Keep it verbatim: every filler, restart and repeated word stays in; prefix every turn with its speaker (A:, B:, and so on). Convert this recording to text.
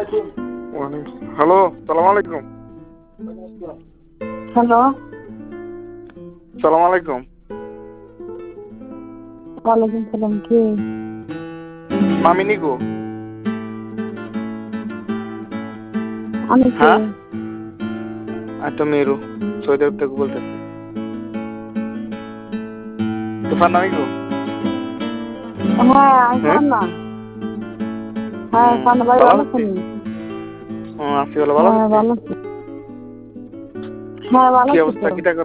A: Hello, সালাম আলাইকুম।
B: Hello,
A: সালাম আলাইকুম।
B: ওয়ালাইকুম সালাম। কে?
A: মামি নিকো?
B: আমি কে?
A: হ্যাঁ, আমি তো মেরু সৌদি আরব থেকে বলতেছি। তুফান নামি গো?
B: হ্যাঁ, আমি
A: হ্যাঁ,
B: না। হ্যাঁ,
A: হুম,
B: পান্না ভাই
A: ভালো
B: ভালো
A: আছি।
B: আছেন?
A: হুম, আছি, ভালো ভালো
B: হ্যাঁ,
A: আছি।
B: ভালো আছি। হ্যাঁ, ভালো
A: কি
B: আছি
A: অবস্থা,
B: তো।
A: কিটা